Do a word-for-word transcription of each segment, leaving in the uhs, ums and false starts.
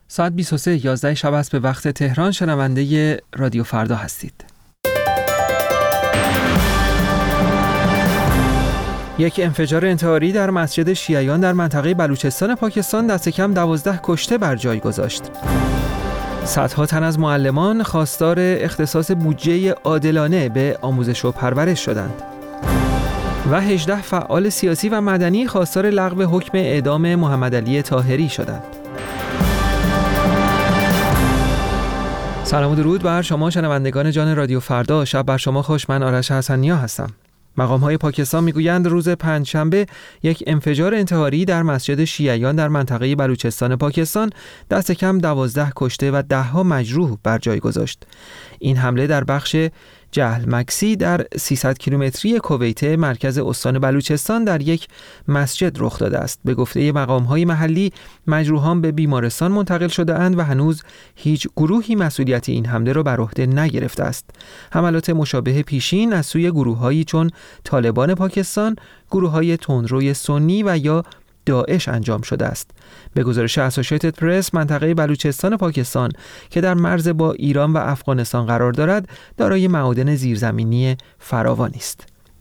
ساعت بیست و سه یازده شب است به وقت تهران. شنونده رادیو فردا هستید. یک انفجار انتحاری در مسجد شیعیان در منطقه بلوچستان پاکستان دست کم دوازده کشته بر جای گذاشت. صدها تن از معلمان خواستار اختصاص بودجه عادلانه به آموزش و پرورش شدند. و هجده فعال سیاسی و مدنی خواستار لغو حکم اعدام محمدعلی طاهری شدند. سلام و درود بر شما شنوندگان جان رادیو فردا. شب بر شما خوش. من آرش حسنیا هستم. مقام‌های پاکستان میگویند روز پنجشنبه یک انفجار انتحاری در مسجد شیعیان در منطقه بلوچستان پاکستان دست کم دوازده کشته و ده‌ها مجروح بر جای گذاشت. این حمله در بخش جهل مکسی در سیصد کیلومتری کویت مرکز استان بلوچستان در یک مسجد رخ داده است. به گفته مقام‌های محلی مجروحان به بیمارستان منتقل شده اند و هنوز هیچ گروهی مسئولیت این حمله را بر عهده نگرفته است. حملات مشابه پیشین از سوی گروه‌هایی چون طالبان پاکستان، گروه‌های تندروی سنی و یا داعش انجام شده است. به گزارش اسوسییتد پرس، منطقه بلوچستان پاکستان که در مرز با ایران و افغانستان قرار دارد، دارای معادن زیرزمینی فراوانی است.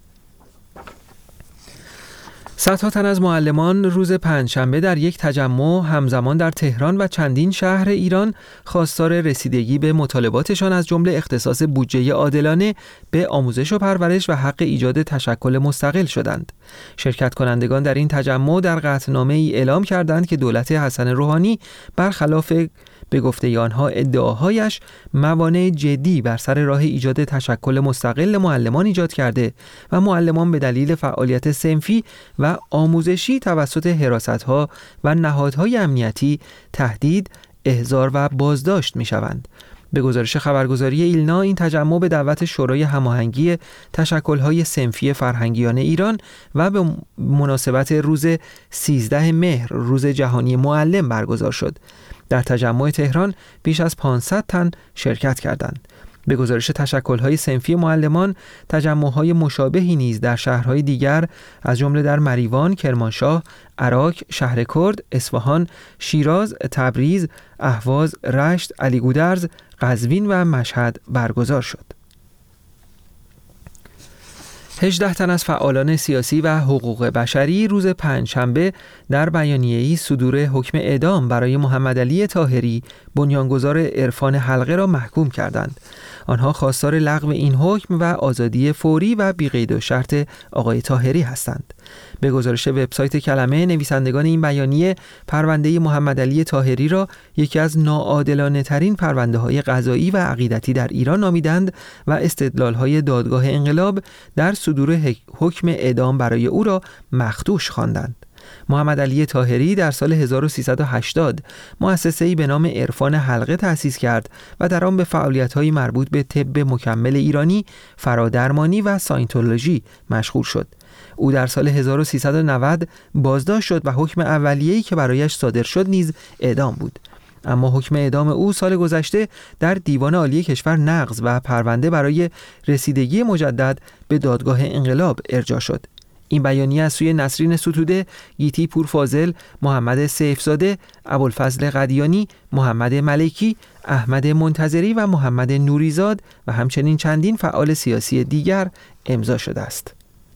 صدها تن از معلمان روز پنجشنبه در یک تجمع همزمان در تهران و چندین شهر ایران خواستار رسیدگی به مطالباتشان از جمله اختصاص بودجه عادلانه به آموزش و پرورش و حق ایجاد تشکل مستقل شدند. شرکت کنندگان در این تجمع در قطعنامه ای اعلام کردند که دولت حسن روحانی برخلاف به گفته آنها ادعاهایش موانع جدی بر سر راه ایجاد تشکل مستقل معلمان ایجاد کرده و معلمان به دلیل فعالیت صنفی و آموزشی توسط حراست‌ها و نهادهای امنیتی تهدید، احضار و بازداشت می‌شوند. به گزارش خبرگزاری ایلنا، این تجمع به دعوت شورای هماهنگی تشکل‌های صنفی فرهنگیان ایران و به مناسبت روز سیزده مهر روز جهانی معلم برگزار شد. در تجمع تهران بیش از پانصد تن شرکت کردند. به گزارش تشکل‌های صنفی معلمان، تجمع‌های مشابهی نیز در شهرهای دیگر از جمله در مریوان، کرمانشاه، عراق، شهر کرد، اصفهان، شیراز، تبریز، اهواز، رشت، علیگودرز، قزوین و مشهد برگزار شد. هجده تن از فعالان سیاسی و حقوق بشری روز پنجشنبه در بیانیه‌ای صدور حکم اعدام برای محمدعلی طاهری، بنیانگذار عرفان حلقه را محکوم کردند. آنها خواستار لغو این حکم و آزادی فوری و بی‌قید و شرط آقای طاهری هستند. به گزارش وبسایت کلمه، نویسندگان این بیانیه پرونده محمدعلی طاهری را یکی از ناعادلانه ترین پرونده های قضایی و عقیدتی در ایران نامیدند و استدلال های دادگاه انقلاب در صدور حکم اعدام برای او را مخدوش خواندند. محمدعلی طاهری در سال هزار و سیصد و هشتاد مؤسسه‌ای به نام عرفان حلقه تأسیس کرد و در آن به فعالیت‌های مربوط به طب مکمل ایرانی، فرادرمانی و ساینتولوژی مشغول شد. او در سال هزار و سیصد و نود بازداشت شد و حکم اولیه‌ای که برایش صادر شد نیز اعدام بود. اما حکم اعدام او سال گذشته در دیوان عالی کشور نقض و پرونده برای رسیدگی مجدد به دادگاه انقلاب ارجاع شد. این بیانیه از سوی نسرین ستوده، گیتی پورفاضل، محمد سیفزاده، ابوالفضل قدیانی، محمد ملکی، احمد منتظری و محمد نوریزاد و همچنین چندین فعال سیاسی دیگر امضا شده است.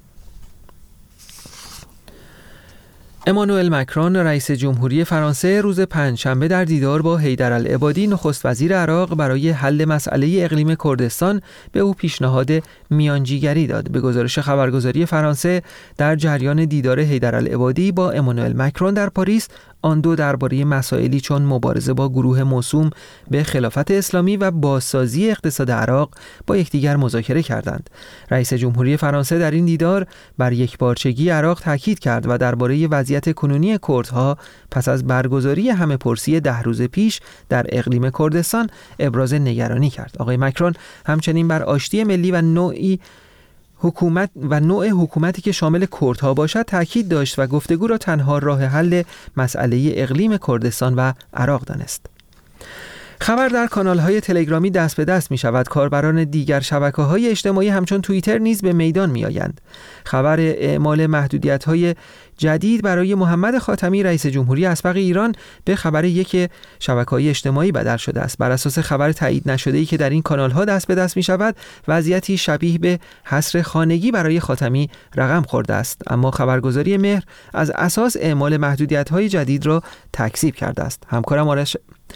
امانوئل مکرون، رئیس جمهوری فرانسه، روز پنجشنبه در دیدار با حیدرالعبادی، نخست وزیر عراق، برای حل مسئله اقلیم کردستان به او پیشنهاد میانجیگری داد. به گزارش خبرگزاری فرانسه، در جریان دیدار حیدرالعبادی با امانوئل مکرون در پاریس، آن دو درباره مسائلی چون مبارزه با گروه موسوم به خلافت اسلامی و بازسازی اقتصاد عراق با یکدیگر مذاکره کردند. رئیس جمهوری فرانسه در این دیدار بر یکپارچگی عراق تاکید کرد و درباره وضعیت کنونی کردها پس از برگزاری همه‌پرسی ده روز پیش در اقلیم کردستان ابراز نگرانی کرد. آقای مکرون همچنین بر آشتی ملی و نوعی حکومت و نوع حکومتی که شامل کردها باشد تاکید داشت و گفتگو را تنها راه حل مسئله اقلیم کردستان و عراق دانست. خبر در کانال‌های تلگرامی دست به دست می‌شود. کاربران دیگر شبکه‌های اجتماعی همچون توییتر نیز به میدان می‌آیند. خبر اعمال محدودیت‌های جدید برای محمد خاتمی رئیس جمهوری اسبق ایران به خبر یک شبکه‌های اجتماعی بدل شده است. بر اساس خبر تایید نشده‌ای که در این کانال‌ها دست به دست می‌شود، وضعیتی شبیه به حصر خانگی برای خاتمی رقم خورده است. اما خبرگزاری مهر از اساس اعمال محدودیت‌های جدید را تکذیب کرده است. همکارم آرش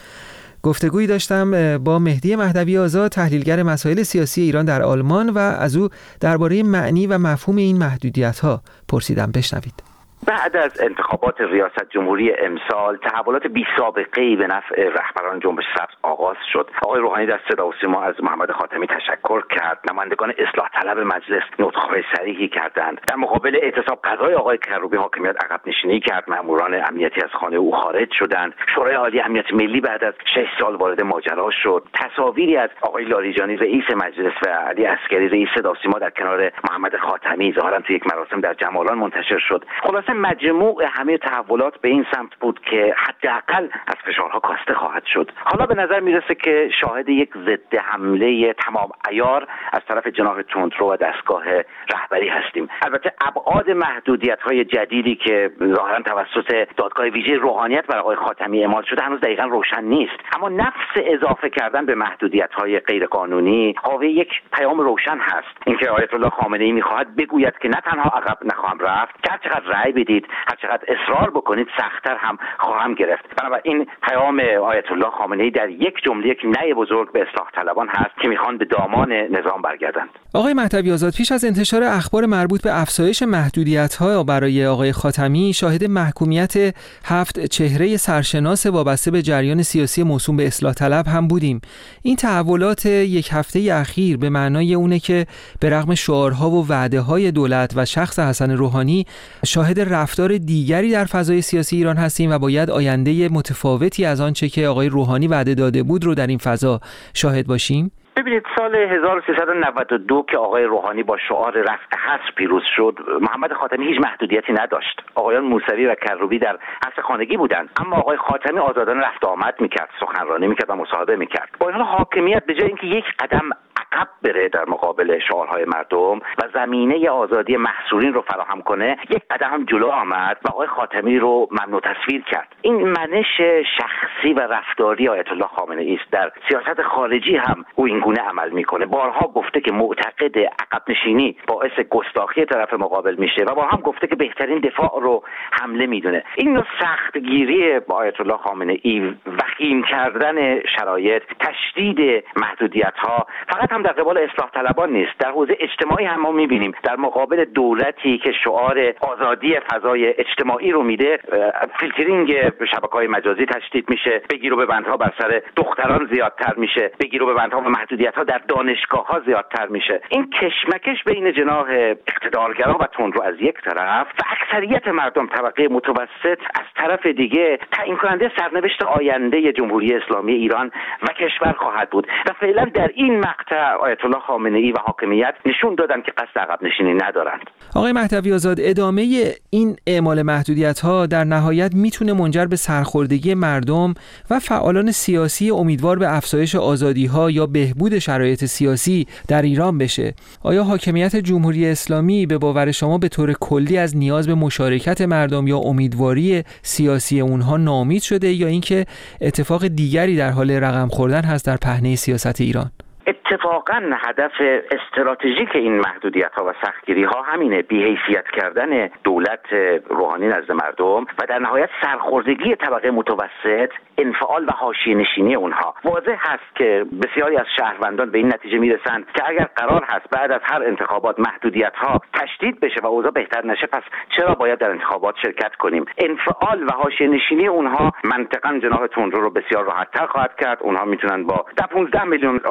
گفتگویی داشتم با مهدی مهدوی آزاد، تحلیلگر مسائل سیاسی ایران در آلمان، و از او درباره معنی و مفهوم این محدودیت‌ها پرسیدم. بشنوید. بعد از انتخابات ریاست جمهوری امسال تحولات بی سابقه‌ای به نفع رهبران جنبش سبز آغاز شد. آقای روحانی در صدا و سیما از محمد خاتمی تشکر کرد. نمایندگان اصلاح طلب مجلس نطق‌های صریحی کردند. در مقابل اعتصاب قضای آقای کروبی حاکمیت عقب نشینی کرد. ماموران امنیتی از خانه او خارج شدند. شورای عالی امنیت ملی بعد از شش سال وارد ماجرا شد. تصاویری از آقای لاریجانی رئیس مجلس و علی عسگری رئیس صدا و سیما در کنار محمد خاتمی ظاهراً تو یک مراسم در جمالان منتشر شد. خلاصه مجموع همه تحولات به این سمت بود که حداقل از فشارها کاسته خواهد شد. حالا به نظر میرسه که شاهد یک ضد حمله تمام عیار از طرف جناح تندرو و دستگاه رهبری هستیم. البته ابعاد محدودیت‌های جدیدی که ظاهراً توسط دادگاه ویژه روحانیت بر آقای خاتمی اعمال شده هنوز دقیقاً روشن نیست، اما نفس اضافه کردن به محدودیت‌های غیرقانونی حاوی یک پیام روشن هست، اینکه آیت الله خامنه‌ای می‌خواهد بگوید که نه تنها عقب نخواهم رفت، که هر چقدر رأی بدید، هر چقدر اصرار بکنید، سخت‌تر هم خواهم گرفت. بنابراین پیام آیت الله خامنه‌ای در یک جمله یک نه بزرگ به اصلاح طلبان هست که می‌خوان به دامان نظام برگردند. آقای مهدوی آزاد، پیش از انتشار اخبار مربوط به افزایش محدودیت‌ها برای آقای خاتمی، شاهد محکومیت هفت چهره سرشناس وابسته به جریان سیاسی موسوم به اصلاح طلب هم بودیم. این تحولات یک هفته اخیر به معنای اونه که به رغم شعارها و وعده‌های دولت و شخص حسن روحانی، شاهد رفتار دیگری در فضای سیاسی ایران هستیم و باید آینده متفاوتی از آنچه که آقای روحانی وعده داده بود رو در این فضا شاهد باشیم. ببینید، سال هزار و سیصد و نود و دو که آقای روحانی با شعار رفع حصر پیروز شد، محمد خاتمی هیچ محدودیتی نداشت. آقایان موسوی و کروبی در حبس خانگی بودند، اما آقای خاتمی آزادانه رفت آمد میکرد، سخنرانی میکرد و مصاحبه میکرد. با این حال حاکمیت به جای اینکه یک قدم عقب بره در مقابل شعارهای مردم و زمینه آزادی محصورین رو فراهم کنه، یک قدم هم جلو آمد و آقای خاتمی رو ممنوع تصویر کرد. این منش شخصی و رفتاری آیت الله خامنه‌ای است. در سیاست خارجی هم او این گونه عمل میکنه. بارها گفته که معتقد عقب نشینی باعث گستاخی طرف مقابل میشه و بارها هم گفته که بهترین دفاع رو حمله میدونه. این نوع سختگیری با آیت الله خامنه‌ای، وخیم کردن شرایط، تشدید محدودیت‌ها فقط هم در قبال اصلاح طلبان نیست، در حوزه اجتماعی هم ما میبینیم در مقابل دولتی که شعار آزادی فضای اجتماعی رو میده، فیلترینگ شبکه‌های مجازی تشدید میشه، بگیر و ببندها بر سر دختران زیادتر میشه، بگیر و ببندها و محدودیت‌ها در دانشگاه‌ها زیادتر میشه. این کشمکش بین جناح اقتدارگرا و تندرو از یک طرف و اکثریت مردم طبقه متوسط از طرف دیگه تعیین کننده سرنوشت آینده جمهوری اسلامی ایران و کشور خواهد بود و فعلا در این مقطع آیت الله خامنه‌ای و حاکمیت نشون دادن که قصد عقب نشینی ندارند. آقای مهدوی آزاد، ادامه این اعمال محدودیت‌ها در نهایت میتونه منجر به سرخوردگی مردم و فعالان سیاسی امیدوار به افزایش آزادی‌ها یا بهبود شرایط سیاسی در ایران بشه. آیا حاکمیت جمهوری اسلامی به باور شما به طور کلی از نیاز به مشارکت مردم یا امیدواری سیاسی اونها ناامید شده، یا اینکه اتفاق دیگری در حال رقم خوردن هست در پهنه سیاست ایران؟ اتفاقا هدف استراتژیک این محدودیت‌ها و سختگیری‌ها همینه، بی‌حیثیت کردن دولت روحانی نزد مردم و در نهایت سرخوردگی طبقه متوسط، انفعال و حاشیه‌نشینی اونها. واضح هست که بسیاری از شهروندان به این نتیجه میرسند که اگر قرار هست بعد از هر انتخابات محدودیت‌ها تشدید بشه و اوضاع بهتر نشه، پس چرا باید در انتخابات شرکت کنیم؟ انفعال و حاشیه‌نشینی اونها منطقاً جناح تندرو رو بسیار راحت‌تر خواهد کرد. اونها میتونن با ده پانزده میلیون آرای آقای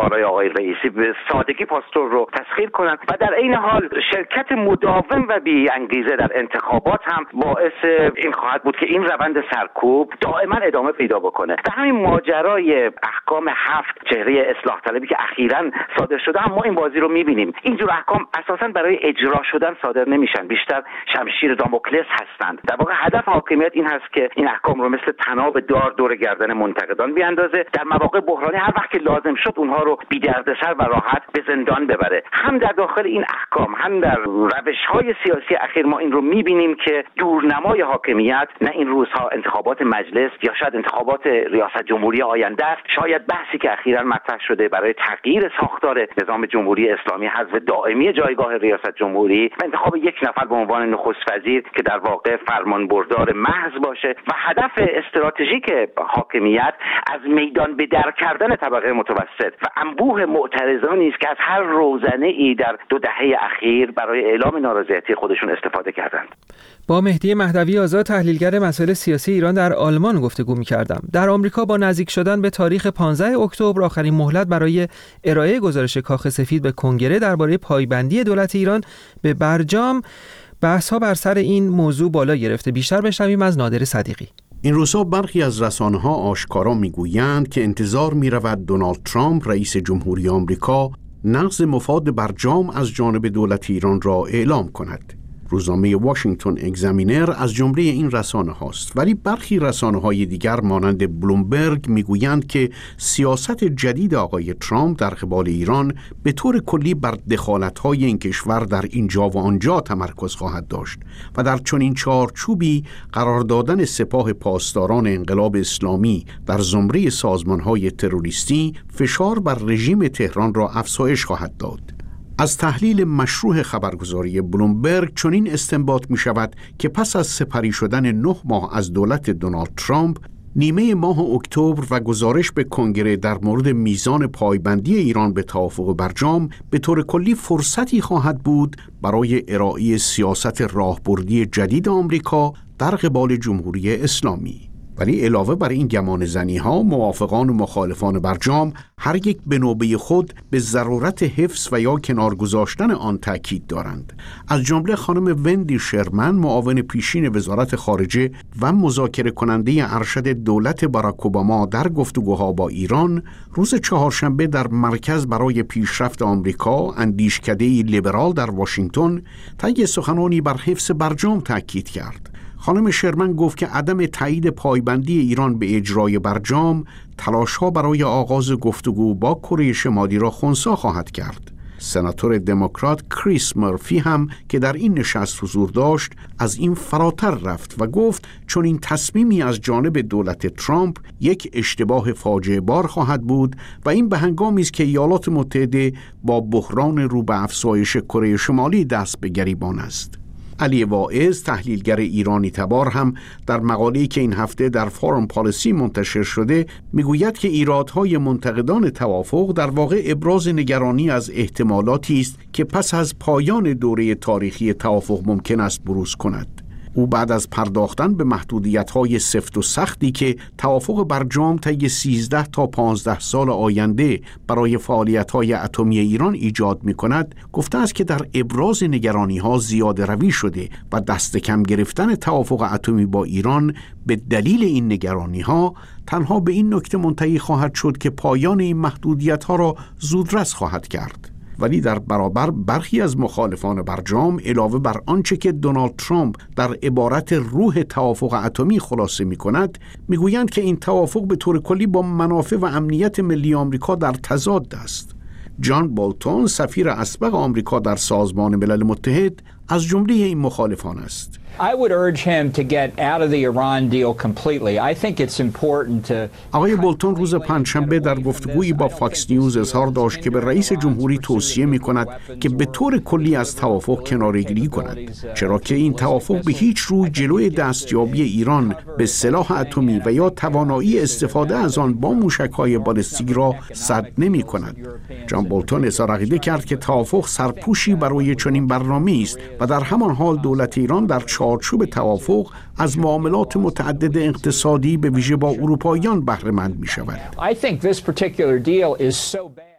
آقای رئیسی به سادگی پاستور رو تسخیر کنند و در این حال شرکت مداوم و بی انگیزه در انتخابات هم باعث این خواهد بود که این روند سرکوب دائما ادامه پیدا بکنه. در همین ماجرای احکام هفت چهره اصلاح طلبی که اخیراً صادر شده هم ما این بازی رو می‌بینیم. اینجور احکام اساساً برای اجرا شدن صادر نمیشن، بیشتر شمشیر داموکلس هستند. در واقع هدف حاکمیت این هست که این احکام رو مثل طناب دار دور گردن منتقدان بیاندازه، در مواقع بحرانی هر وقت که لازم شد اونها رو بی دردسر و راحت به زندان ببره. هم در داخل این احکام هم در روش‌های سیاسی اخیر ما این رو می‌بینیم که دورنمای حاکمیت نه این روزها انتخابات مجلس یا شاید انتخابات ریاست جمهوری آینده است، شاید بحثی که اخیراً مطرح شده برای تغییر ساختار نظام جمهوری اسلامی، حذف دائمی جایگاه ریاست جمهوری و انتخاب یک نفر به عنوان نخست وزیر که در واقع فرمانبردار محض باشه و هدف استراتژیک حاکمیت از میدان به در کردن طبقه متوسط و انبوه معترضانی است که از هر روزنه‌ای در دو دهه اخیر برای اعلام نارضایتی خودشون استفاده کردند. با مهدی مهدوی آزاد، تحلیلگر مسائل سیاسی ایران در آلمان گفتگو می‌کردم. در آمریکا با نزدیک شدن به تاریخ پانزدهم اکتبر آخرین مهلت برای ارائه گزارش کاخ سفید به کنگره درباره پایبندی دولت ایران به برجام، بحث‌ها بر سر این موضوع بالا گرفته. بیشتر بشنویم از نادر صدیقی. این روزها برخی از رسانه‌ها آشکارا می‌گویند که انتظار می‌رود دونالد ترامپ رئیس جمهوری آمریکا نقض مفاد برجام از جانب دولت ایران را اعلام کند. روزنامه واشنگتن اگزامینر از جمله این رسانه هاست، ولی برخی رسانه های دیگر مانند بلومبرگ میگویند که سیاست جدید آقای ترامپ در قبال ایران به طور کلی بر دخالت های این کشور در اینجا و آنجا تمرکز خواهد داشت و در چنین چارچوبی قرار دادن سپاه پاسداران انقلاب اسلامی در زمره سازمان های تروریستی فشار بر رژیم تهران را افزایش خواهد داد. از تحلیل مشروع خبرگزاری بلومبرگ چنین استنباط می شود که پس از سپری شدن نه ماه از دولت دونالد ترامپ، نیمه ماه اکتبر و گزارش به کنگره در مورد میزان پایبندی ایران به توافق برجام به طور کلی فرصتی خواهد بود برای ارائه سیاست راهبردی جدید آمریکا در قبال جمهوری اسلامی. ولی علاوه بر این گمان زنی ها، موافقان و مخالفان برجام هر یک به نوبه خود به ضرورت حفظ و یا کنار گذاشتن آن تاکید دارند. از جمله خانم وندی شرمن، معاون پیشین وزارت خارجه و مذاکره کننده ارشد دولت باراک اوباما در گفتگوها با ایران، روز چهارشنبه در مرکز برای پیشرفت آمریکا، اندیشکده‌ای لیبرال در واشنگتن، طی سخنانی بر حفظ برجام تاکید کرد. خانم شرمن گفت که عدم تایید پایبندی ایران به اجرای برجام تلاش‌ها برای آغاز گفتگو با کره شمالی را خنثی خواهد کرد. سناتور دموکرات کریس مرفی هم که در این نشست حضور داشت از این فراتر رفت و گفت چون این تصمیمی از جانب دولت ترامپ یک اشتباه فاجعه بار خواهد بود و این به هنگامی است که ایالات متحده با بحران رو به افزایش کره شمالی دست به گریبان است. علی واعظ، تحلیلگر ایرانی تبار، هم در مقاله‌ای که این هفته در فارم پالیسی منتشر شده میگوید که ایرادهای منتقدان توافق در واقع ابراز نگرانی از احتمالاتی است که پس از پایان دوره تاریخی توافق ممکن است بروز کند. او بعد از پرداختن به محدودیت‌های سفت و سختی که توافق برجام طی سیزده تا پانزده سال آینده برای فعالیت‌های اتمی ایران ایجاد می‌کند، گفته است که در ابراز نگرانی‌ها زیاده روی شده و دست کم گرفتن توافق اتمی با ایران به دلیل این نگرانی‌ها تنها به این نکته منتهی خواهد شد که پایان این محدودیت‌ها را زودرس خواهد کرد. ولی در برابر برخی از مخالفان برجام علاوه بر آنچه که دونالد ترامپ در عبارت روح توافق اتمی خلاصه می کند، می گویند که این توافق به طور کلی با منافع و امنیت ملی آمریکا در تضاد است. جان بولتون، سفیر اسبق آمریکا در سازمان ملل متحد، از جمله این مخالفان است. I would urge him to get out of the Iran deal completely. I think it's important to آقای بولتون روز پنجشنبه در گفتگویی با فاکس نیوز اظهار داشت که به رئیس جمهوری توصیه می کند که به طور کلی از توافق کناره‌گیری کند، چرا که این توافق به هیچ روی جلوی دستیابی ایران به سلاح اتمی و یا توانایی استفاده از آن با موشک‌های بالستیک را سد نمی کند. جان بولتون اظهار عقیده کرد که توافق سرپوشی برای چنین برنامه‌ای است و در همان حال دولت ایران در چارچوب توافق از معاملات متعدد اقتصادی به ویژه با اروپاییان بهره مند می شود. I think this particular deal is so bad.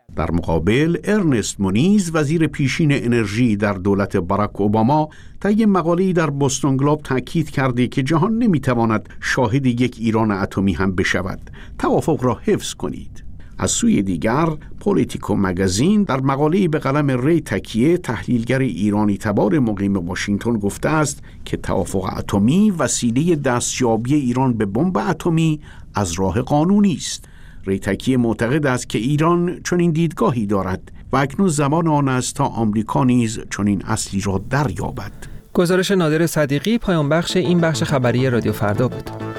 در مقابل ارنست مونیز وزیر پیشین انرژی در دولت باراک اوباما طی مقاله‌ای در بوستون گلوب تاکید کرده که جهان نمیتواند شاهد یک ایران اتمی هم بشود. توافق را حفظ کنید. از سوی دیگر پولیتیکو مگزین در مقاله‌ای به قلم ری تکیه تحلیلگر ایرانی تبار مقیم واشنگتن گفته است که توافق اتمی وسیله دستیابی ایران به بمب اتمی از راه قانونی است. ری تکیه معتقد است که ایران چنین دیدگاهی دارد و اکنون زمان آن است تا آمریکا نیز چنین اصلی را دریابد. گزارش نادر صدیقی پایان بخش این بخش خبری رادیو فردا بود.